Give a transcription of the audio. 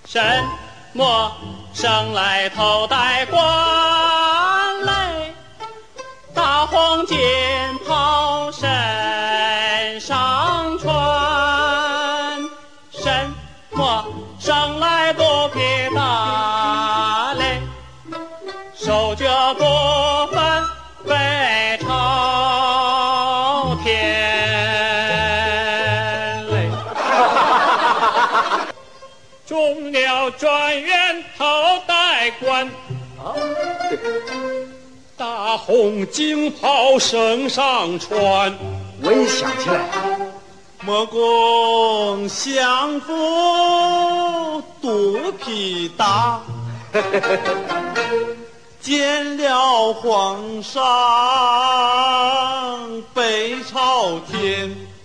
什么生来头戴冠嘞？大红锦袍身上穿，什么生来肚皮大嘞？手脚不分飞朝天嘞。中了状元头戴冠，大红锦袍身上穿。 我也想起来， 莫公相府肚皮大，见了皇上背朝天。